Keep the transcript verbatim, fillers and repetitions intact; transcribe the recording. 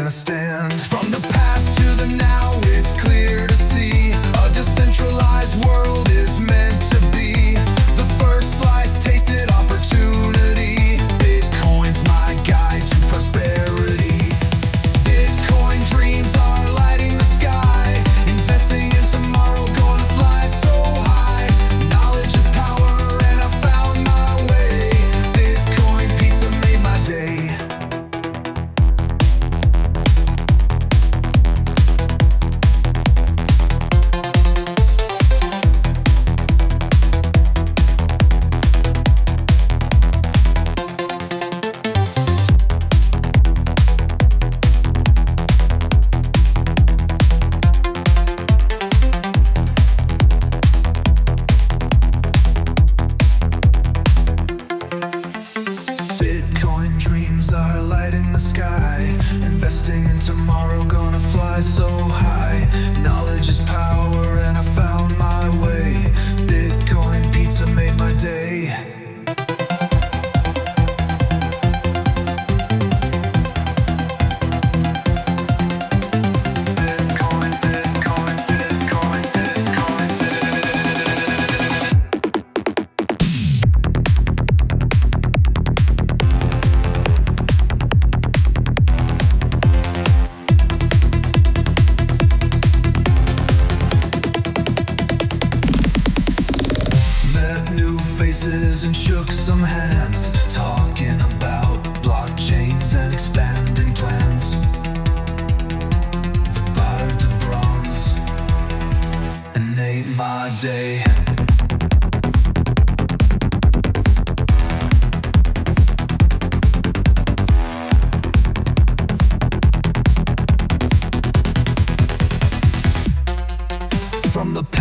taking a stand. From the past to the now, it's clear to see a decentralized world is meant to be. The first slice tasted opportunity. Bitcoin's my guide to prosperity. Bitcoin dreams are lighting the sky. Investing in tomorrow, gonna fly so high. Knowledge is power and I found my way. Bitcoin pizza made my day. Bitcoin dreams are lighting the sky. Investing in tomorrow, gonna fly so high. Knowledge is power and I found my way. Bitcoin pizza made my day. Bitcoin, Bitcoin, Bitcoin, Bitcoin, Met new faces and shook some hands, talking about blockchains and expanding plans. The buyer to bronze and ate my day. From the